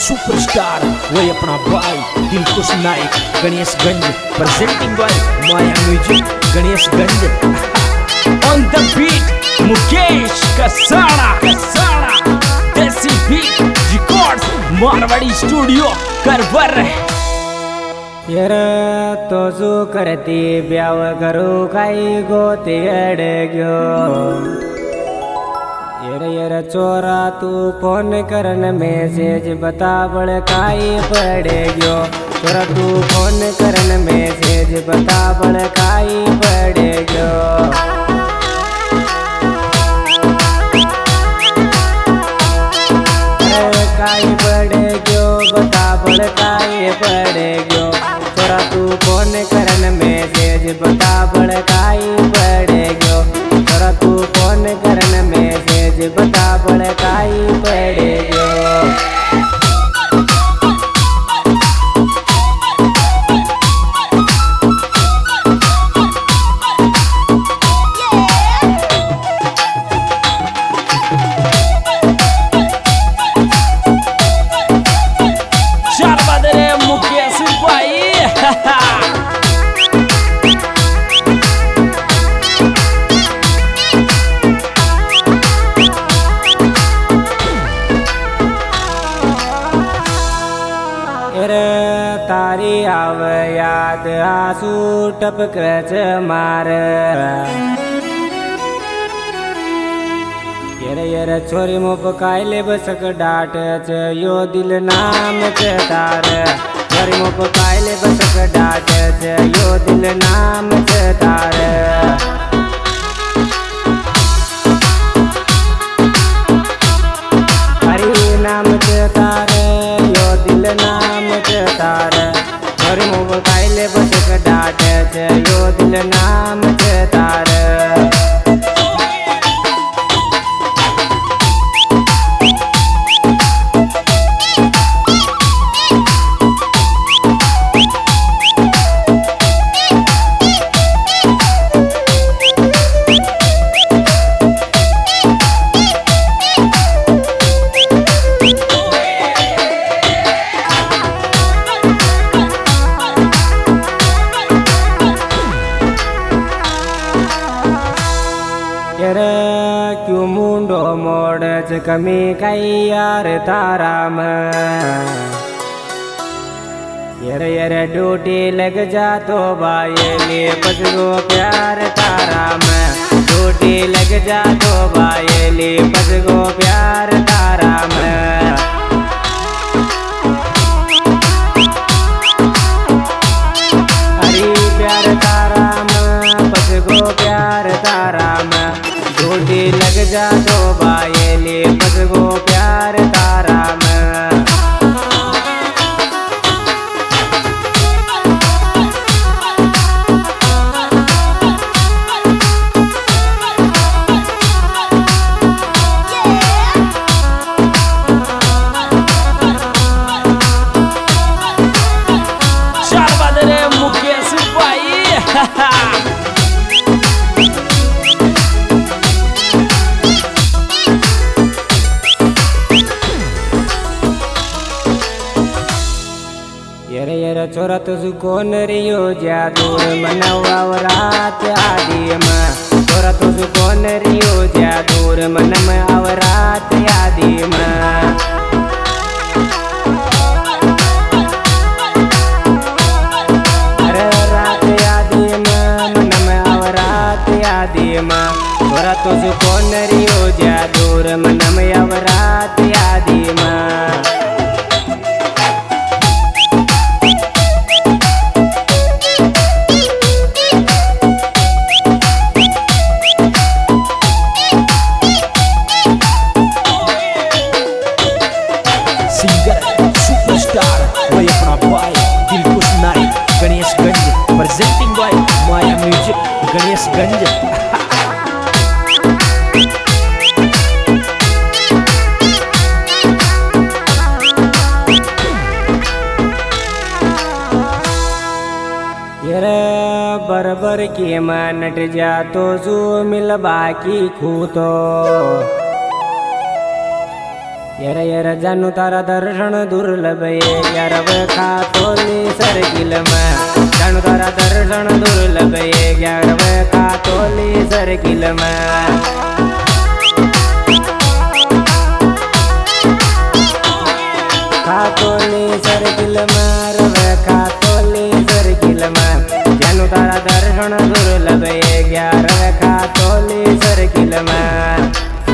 Superstar वही अपना भाई Dilkush Nayak Ganeshganj presenting by Maya music Ganeshganj on the beat Mukesh Kasada Desi beat records Marwadi studio Karwar यार तो जो करती ब्याव करू काही गोते अडग्यो यार चोरा तू फोन करन मैसेज बता बड़ काई पड़ गयो चोरा तू फोन करन मैसेज बता बड़ काई पड़ गयो काई पड़ गयो बता बड़ काई पड़ गयो चोरा तू फोन करन मैसेज बता बड़ काई पड़ गयो चोरा तू फोन करन मैसेज बता बड़ काई पड़ गयो तारी आव याद आंसू टपक मार यर छोरी मुप कायले बसक डाट च यो दिल नाम च तार छोरी मुप कायले बसक डाट च यो दिल नाम च तार हरि नाम च तार यो दिल नाम च तार छोरी मुप कायले बसक डाट च यो दिल नाम च तार क्यों मुंडो मोड़ च कमी कई यार ताराम यर ड्यूटी लग जा तो बायले पसगो प्यार ताराम ड्यूटी लग जा तो बायले पसगो प्यार ताराम हरी प्यार ताराम पसगो प्यार ताराम ड्यूटी लग जा तो बायले पसगो प्यार ताराम मुकेश भाई यर छोरा तुझ कौन रियो जा दूर मनवा रात आदि में छोरा तुझ कौन रियो जा दूर मन में अवरात आदि में छोरा तुझ कौन रियो जा दूर मन में अवरात आदि में सुपरस्टार वही अपना भाई Dilkush Nayak Ganeshganj presenting by Maya music Ganeshganj बरबर के मनट जा तो जो मिल बाकी खूतो यर जानू तारा दर्शन दुर्लभ ये यार वखा तोली सरकिल में जानू तारा दर्शन दुर्लभ ये यार वखा तोली सरकिल में खातोली सरकिल में रवे खातोली सरकिल में जानू तारा दर्शन दुर्लभ ये यार वखा तोली सरकिल में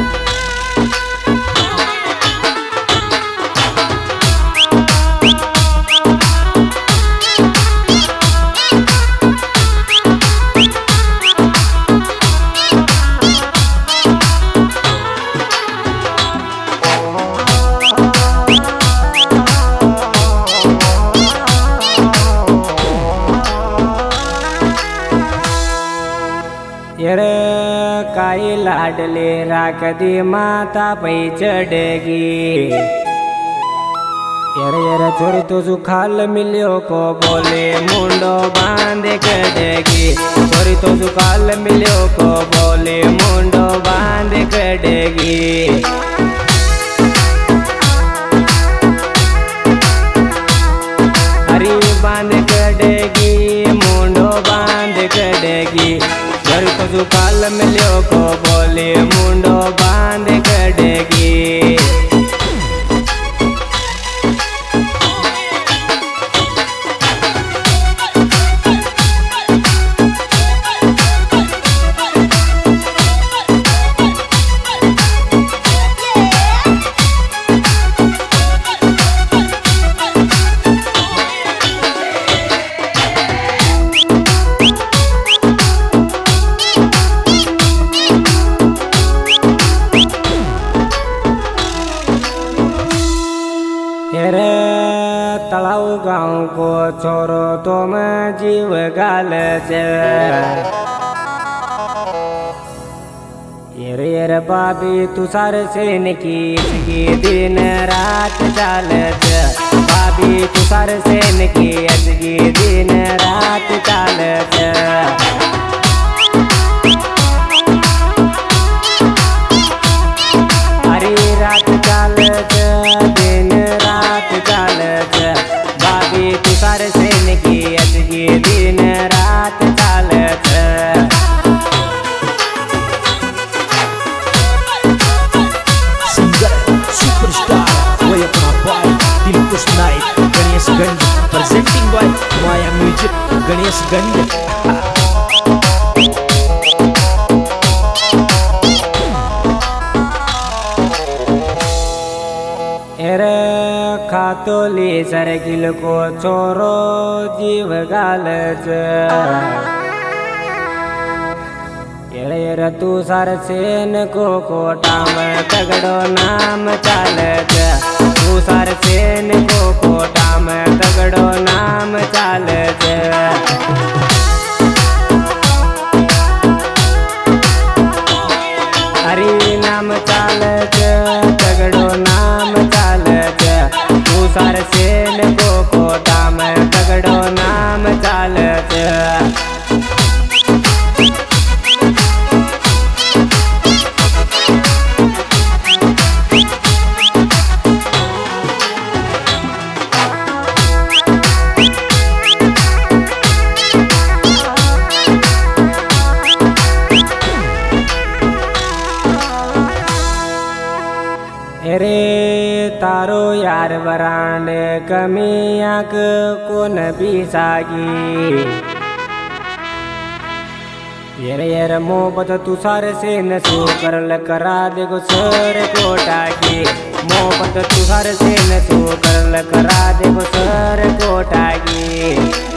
यर काई लाडले राख दी माता पै चढ़ेगी यर छोरी तो सुखाल मिलियो को बोले मुंडो बांध कड़ेगी छोरी तो सुखाल मिलियो को बोले मुंडो बांध कड़ेगी हरी बांध कड़ेगी मुंडो बांध कड़ेगी घर को सुखाल मिलियो को बोले मुंडो बांध कड़ेगी तलाव गाँव को छोरो तो मैं जीव गाल यर बाबी तुषार सेन की दिन रात चालत बाबी तुषार सेन की दिन रात चालत हरी रात चालत दिन रात चालत बाबी तुषार सेन की दिन रात चालत सिंगर सुपरस्टार वो अपना भाई Dilkush Naik Ganeshganj presenting by Maya music Ganeshganj Khatoli circle को छोरो जीव गालच यर तुषार सेन को कोटा में तगड़ो नाम चालत तुषार सेन को कोटा में तगड़ो नाम चालत हरी नाम चालत तगड़ो नाम चालत तुषार सेन को कोटा में तगड़ो नाम चालत रे तारो यार वरांड कमियाक कोन बिसागी यर मोहब्बत तुषार सेन सो करल करा देगो सर कोटागी मोहब्बत तुषार सेन सो करल करा देगो सर कोटागी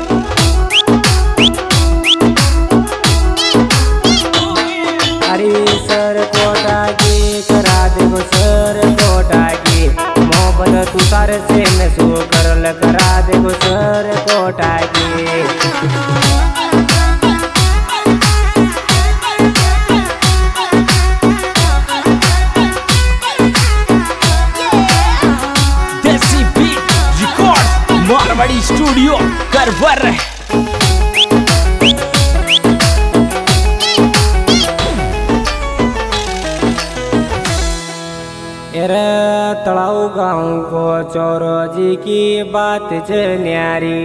हरी सर कोटागी करा देगो सर कोटागी मोहब्बत तुषार सेन सो करल करा देगो सर कोटागी Desi beat record Marwadi studio Karwar Tadau गाँव को चौरो जी की बात छ न्यारी।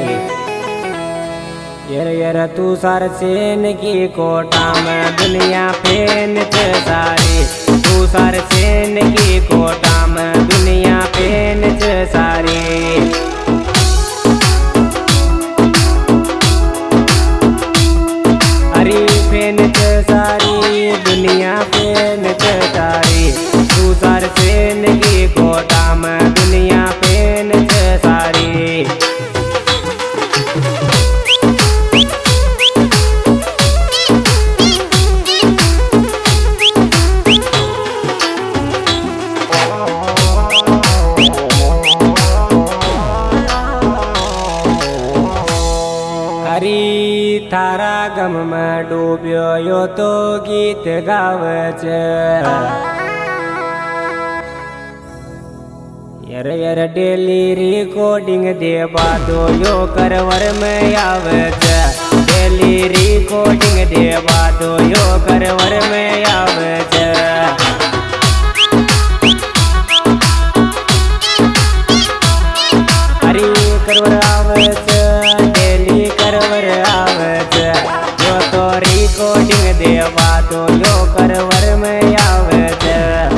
यर तू सार सेन की कोटा में दुनिया फेन छ सारी। तू सार सेन की कोटा में दुनिया फेन छ सारी। हरी फेन छ सारी दुनिया फेन छ सारी। तू सार सेन की कोटा में दुनिया फेन छ सारी। थारा गम में डूब्यो यो तो गीत गावे छे। यर डेली रिकॉर्डिंग देवा तो यो करवर में आवे छे। डेली रिकॉर्डिंग देवा तो यो करवर में आवे छे। हरी करवर आवे छे डेली करवर आवे छे। यो तो रिकॉर्डिंग देवा तो यो करवर में आवे छे।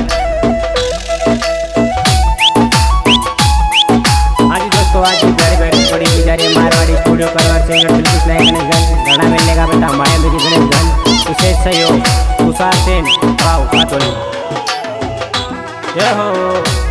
आज दोस्तों आज घर बैठे थोड़ी गुजारी मारवाड़ी स्टूडियो करवर से फिल्म लाइन घना मिलने का बेटा माया मेरी गणेश गन विशेष सहयोग तुषार सेन राव कातोली। जय हो।